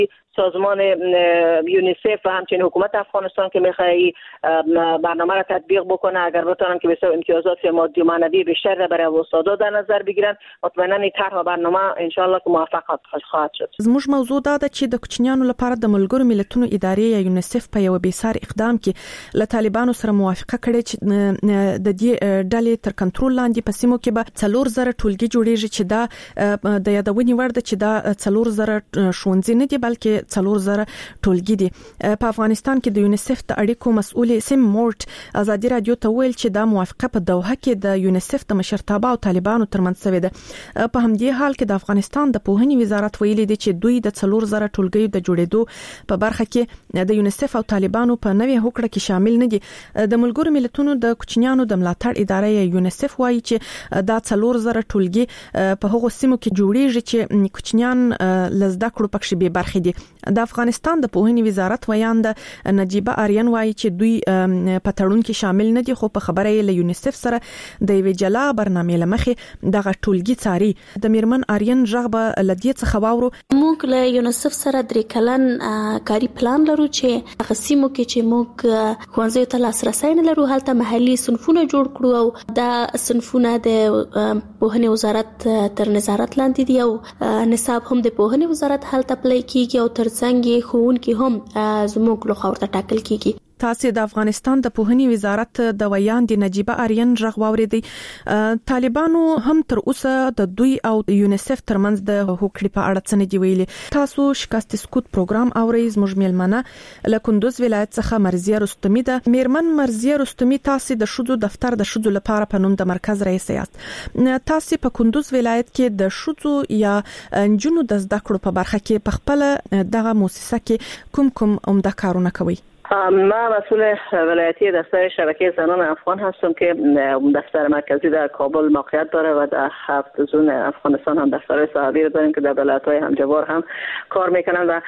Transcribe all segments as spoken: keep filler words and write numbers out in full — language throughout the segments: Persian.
سازمان یونیسف و همچنین حکومت افغانستان که میخواد برنامه را تطبیق بکنه، اگر بتونن که بسیار امتیازات مادی و معنوی بیشتر را برای استادا در نظر بگیرن، مطمئنا این طرح و برنامه ان شاء الله که موفق خواهد شد. زموږ موضوع دا ده چې د کوچنیانو لپاره د ملګرو ملتونو ادارې یا یونیسف په یو بیسار اقدام کې له طالبانو سره موافقه کړې چې د دې ډلې تر کنټرول لاندې په سیمو کې به څلور زره ټولګي جوړیږي چې دا د یادونې وړ ده چې دا څلور زره ښوونځي نه دي بلکې څلور زره ټولګي دي. په افغانستان کې د یونیسف د اړیکو مسؤل سیم مورټ ازادي رادیو ته ویل چې دا موافقه په دوحه کې د یونیسف د مشرتابه او طالبانو ترمنځ شوې ده. په همدې حال کې د افغانستان د پوهنې وزارت ویلي دی چې دوی د څلور زره ټولګي د جوړېدو په برخه کې د یونیسف او طالبانو په نوې هوکړه کې شامل نه دي. د ملګرو ملتونو د کوچنیانو د ملاتړ ادارې یونیسف وایي چې دا څلور زره ټولګي په هغو سیمو کې جوړیږي چې کوچنیان لزده کړو پکې به برخه دي. د افغانستان د پوهنې وزارت ویاند نجیبه آریان وایي چې دوی په تړون کې شامل نه دي، خو په خبره یې له یونیسف سره د یوې جلا برنامې لمخې دغه ټولګي څاري. د میرمن آریان ژغبه لدی څخه واورو. موږ له یونیسف سره درې کلن کاری پلان لرو چې هغه سیمو کې چې موږ ښوونځیو ته لاسرسی نه لرو هلته محلي صنفونه جوړ کړو او دا صنفونه د پوهنې وزارت تر نظارت لاندې دي او نصاب هم د پوهنې وزارت هلته پلی کیږي او ترڅنګ یې ښوونکي هم زموږ لخوا ورته ټاکل کیږي. تاسو د افغانستان د پوهنې وزارت د ویاند نجیبه آریان ژغ واوریدي. طالبانو هم تر اوسه د دوی او یونیسف ترمنځ د هوکړې په اړه څه نه دی ویلي. تاسو شکست سکوت پروګرام اورئ. زموږ میلمنه له کندوز ولایت څخه مرزیه رستمی ده. میرمن مرزیه رستمی، تاسو د شذو دفتر د شذو لپاره په نوم د مرکز رئیس یاست. تاسو په کندوز ولایت کې د شذو یا انجونو د زده کړو په برخه کې په خپل دغه مؤسسه کې کوم کوم عمده کارونه کوي؟ ما مسئول ولایتی دفتر شبکه زنان افغان هستم که دفتر مرکزی در کابل موقعیت داره و در هفت زون افغانستان هم دفتر صحابی داریم که در ولایت‌های همجوار هم کار میکنن و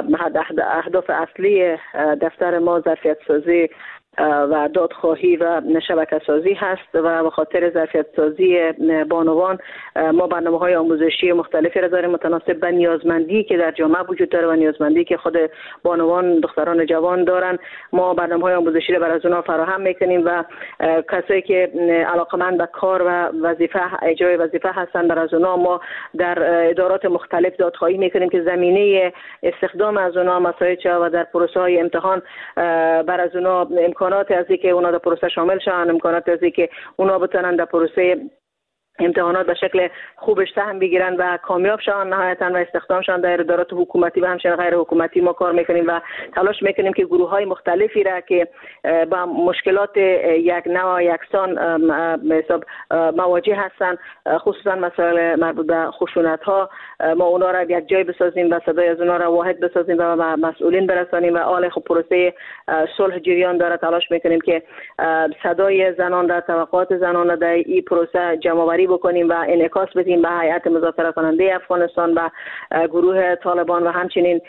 اهداف اصلی دفتر ما ظرفیت سازی و دادخواهی و شبکه سازی هست و به خاطر ظرفیت سازی بانوان ما برنامه‌های آموزشی مختلفی را داریم متناسب به نیازمندی که در جامعه وجود داره و نیازمندی که خود بانوان دختران جوان دارن. ما برنامه‌های آموزشی را برای اونها فراهم میکنیم و کسایی که علاقمند به کار و وظیفه اجرای وظیفه هستند برای اونها ما در ادارات مختلف دادخواهی میکنیم که زمینه استخدام از اونها مساعد شود و در پروسه‌های امتحان برای اونها امکانات از اینکه اونا در پروسه شامل شوند، امکانات از اینکه اونا بتونن در پروسه امتحانات به شکل خوبش سهم بگیرن و کامیاب شوند نهایتاً و استخدام شوند در ادارات حکومتی و همچنین غیر حکومتی. ما کار میکنیم و تلاش میکنیم که گروه های مختلفی را که با مشکلات یک نوع یکسان حساب مواجه هستند، خصوصا مسائل مربوط به خشونت ها، ما اونا را یک جای بسازیم و صدای از اونا را واحد بسازیم و مسئولین برسانیم و آل خب پروسه صلح جریان داره. تلاش میکنیم که صدای زنان را، توقعات زنان را در این پروسه جمع بکنیم و انعکاس بدیم به هیئت مذاکره کننده افغانستان و گروه طالبان و همچنین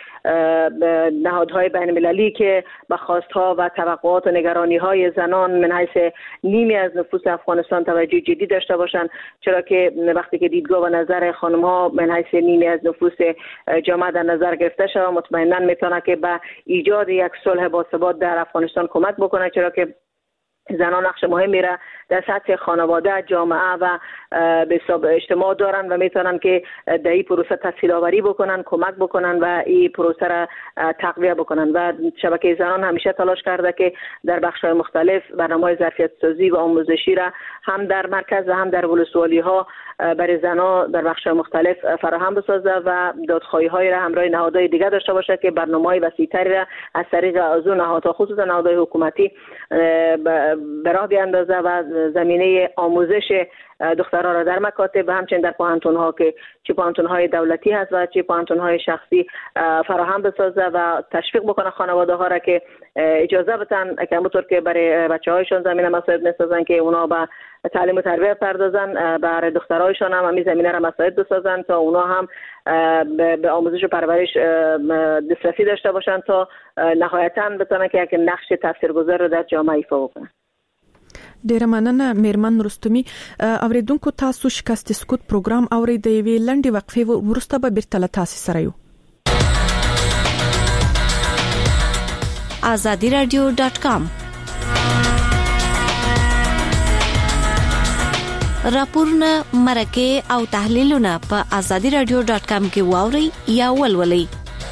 نهادهای بین المللی که به خواستها و توقعات و نگرانی های زنان من حیث نیمی از نفوس افغانستان توجه جدی داشته باشند، چرا که وقتی که دیدگاه و نظر خانم ها من حیث نیمی از نفوس جامعه در نظر گرفته شود مطمئنا میتونه که به ایجاد یک صلح باثبات در افغانستان کمک بکنه، چرا که زنان نقش مهمی را در سطح خانواده، جامعه و به حساب اجتماع دارن و میتونن که در این پروسه تسهیل آوری بکنن، کمک بکنن و این پروسه را تقویت بکنن. و شبکه زنان همیشه تلاش کرده که در بخش‌های مختلف برنامه‌های ظرفیت سازی و آموزشی را هم در مرکز و هم در ولسوالی‌ها برای زنان در بخش‌های مختلف فراهم بسازه و دادخواهی‌های را همراه نهادهای دیگر داشته باشه که برنامه‌های وسیع‌تری را از طریق از اون نهادها خصوصا نهادهای حکومتی به راه بیاندازه و زمینه آموزش دخترها را در مکاتب و همچنین در پوهنتون‌ها که چه پوهنتون‌های دولتی هست و چه پوهنتون‌های شخصی فراهم بسازه و تشویق بکنه خانواده‌ها را که اجازه بدن که همونطور که برای بچه‌هایشون زمینه مساعد می‌سازن که اونا با تعلیم و تربیت پردازن، برای دخترایشون هم همین زمینه را مساعد بسازن تا اونا هم به آموزش و پرورش دسترسی داشته باشن تا نهایتاً بتونن که یک نقش تاثیرگذار را در جامعه ایفا بکنن. ډیره مننه میرمن رستمی. اوریدونکو تاسو شکست سکوت پروګرام اوریدئ. وی لنډي وقفه ورسته به بیرته له تاسو سره یو. azadi radio dot com. راپورونه مرکه او تحلیلونه په azadi radio dot com کې واوري یا ولولئ.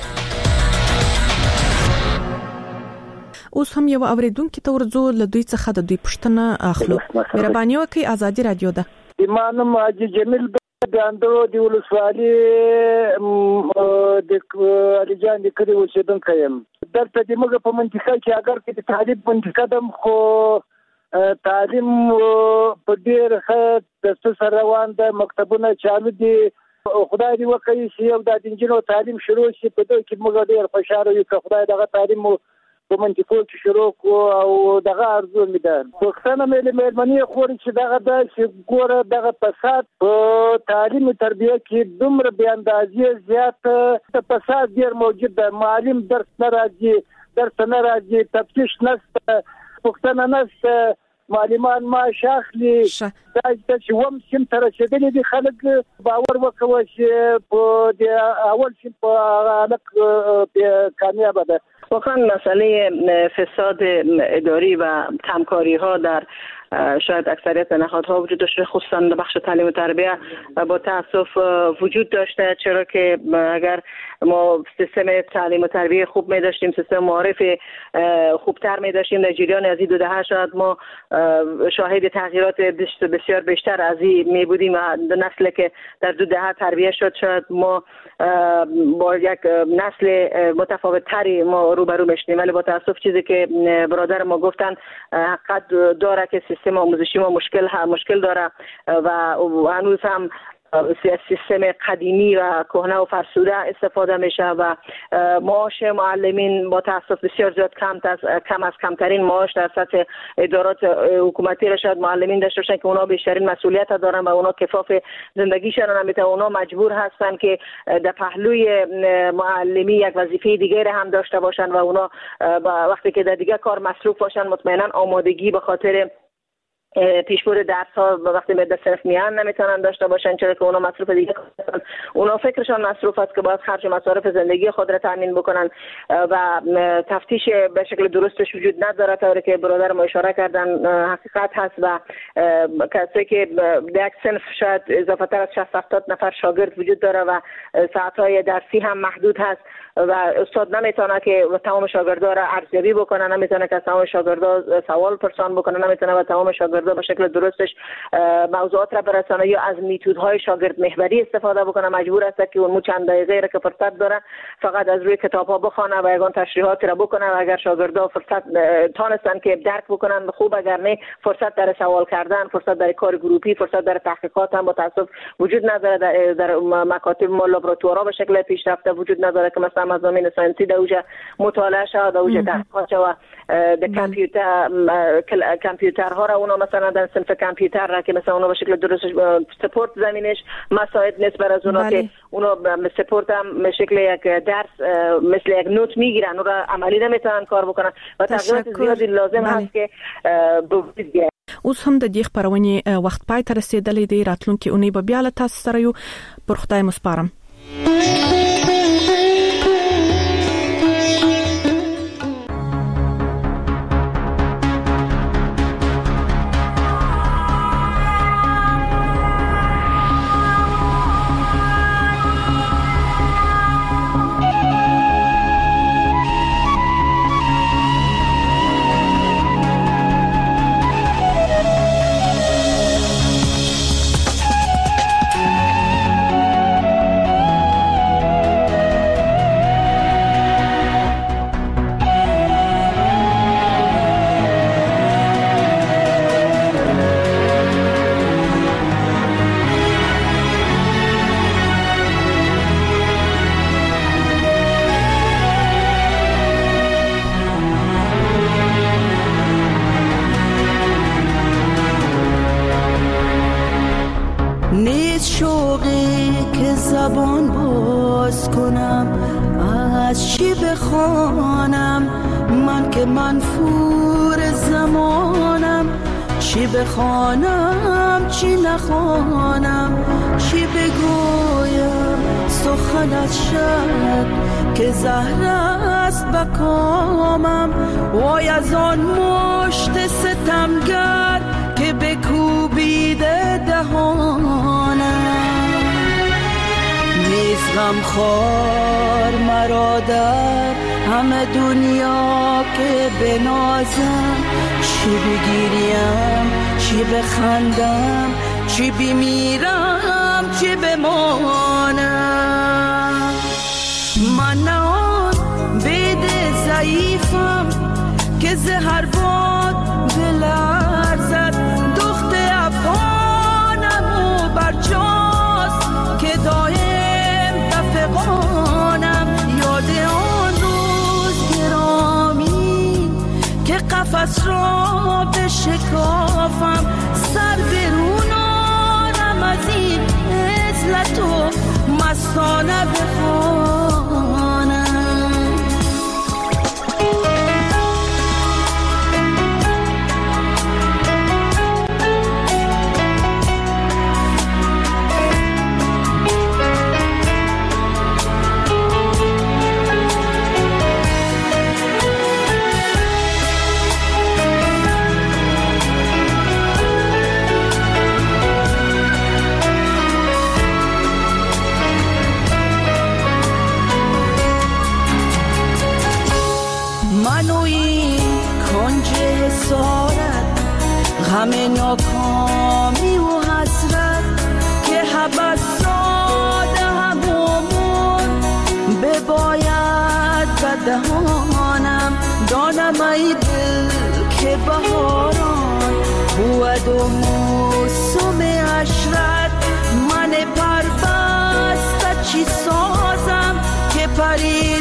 اوس هم یو اوریدونکو ته ورځو له دوی څخه د دوی پوښتنه اخلو. مهرباني وکړئ azadi radio ده. ایمانم حاجی جمیل ګاندو دی ولسوالي د الیجان د کړي اوسیدونکو یم. درته د موږ په منطقه کې اگر کې د تعلیم منطقه دم خو تعلیم په ډیر ښه د سره روان ده، مکتبونه چالو دي. خدای دې وکړي چې یو د انجینو تعلیم شروع شي. په دوی کې موږ ډیر خوشاله یو چې خدای دغه تعلیم په منطقو کې شروع کو او دغه ارزو مې ده. پښتنه مې مېرمنې خوري چې دغه د چې ګوره دغه فساد په تعلیم تربیه کې دومره بې اندازې زیات د فساد ډیر موجود ده. معلم درس نه راځي، درس نه راځي، تفتیش نشته، پښتنه نشته، معلمان ما شاخلي دا چې وم سیم تر رسیدلې دي. خلک باور وکوي چې په د اول سیم په حالت کامیاب ده. واقعا مسئله فساد اداری و همکاری ها در شاید اکثریت نهادها وجود داشته، خصوصا در بخش تعلیم و تربیه با تاسف وجود داشته. چرا که اگر ما سیستم تعلیم و تربیه خوب می داشتیم، سیستم معارف خوبتر می داشتیم در جریان از این دو دهه، شاید ما شاهد تغییرات بسیار بیشتر از این می بودیم. نسلی که در دو دهه تربیه شد، شاید ما با یک نسل متفاوت تری ما روبرو میشیم. ولی با تاسف چیزی که برادر ما گفتن حقیقت داره که سیستم آموزشی ما مشکل ها مشکل داره و هنوز هم سیستم قدیمی و کهنه و فرسوده استفاده میشه و معاش معلمین با تاسف بسیار زیاد کم از کم از کمترین معاش در سطح ادارات حکومتی را شاید معلمین داشته باشن که اونا بیشترین مسئولیت دارن و اونا کفاف زندگیشون نمیتونن. اونا مجبور هستن که در پهلوی معلمی یک وظیفه دیگه را هم داشته باشن و اونا وقتی که در دیگه کار مصروف باشن مطمئنا آمادگی به خاطر پیشبرد درس ها وقتی به صرف میان نمیتونن داشته باشن، چرا که اونا مصروف دیگه هستن. اونا فکرشان مصروف است که باید خرج مصارف زندگی خود را تامین بکنن و تفتیش به شکل درستش وجود نداره. طوری که برادر ما اشاره کردن حقیقت هست و کسی که در یک صنف شاید اضافه تر از شصت هفتاد نفر شاگرد وجود داره و ساعت‌های درسی هم محدود هست و استاد نمیتونه که تمام شاگردا را ارزیابی بکنه، نمیتونه که تمام شاگردا سوال پرسان بکنه، نمیتونه و تمام شاگردا به شکل درستش موضوعات را برسانه یا از میتودهای شاگرد محوری استفاده بکنه. مجبور است که اون چند دقیقه را که فرصت داره فقط از روی کتاب‌ها بخونه و یگان تشریحات را بکنه و اگر شاگردا فرصت تانستن که درک بکنن خوب، اگر نه فرصت در سوال کردن، فرصت در کار گروپی، فرصت در تحقیقات هم با تاسف وجود نداره. در, در مکاتب ما لابراتوارها به شکل پیشرفته وجود نداره که مثلا مضامین ساینسی در اوج مطالعه شود، در اوج تحقیقات و در کامپیوتر کامپیوترها را اونا مثلا در صنف کامپیوتر را که مثلا اونا به شکل درست سپورت زمینش مساعد نیست بر از اونا که اونا سپورت هم به شکل یک درس مثل یک نوت میگیرن، اون را عملی نمیتونن کار بکنن و تغییرات زیادی لازم هست که وجود بیاید. اوس هم د دې خبرونې وخت پای ته رسیدلې دی. راتلونکي اونۍ به بیا له تاسو سره یو. پر خدای مسپارم. زبان باز کنم از چی بخوانم من که منفور زمانم، چی بخوانم چی نخوانم، چی بگویم سخنت شد که زهر دست بکامم، وای از آن مشت ستمگر که بکوبیده دهانم. نیست غمخوار مرا در همه دنیا که بنازم، چی بگیریم چی بخندم، چی بمیرم چی بمانم. من نه آن بید ضعیفم که زهر باد بلرزد، دخت افغانم و برجاست که دایم دفقانم. یاد آن روز گرامی که قفس را بشکافم، سر برونانم از این عزلت و مستانه بخوانم. غم ناکامی و حسرت که حبس ساده همون بباید بدهانم. دانم ای دل که بهاران بود و موسم عشرت، من پربسته چی سازم که پرید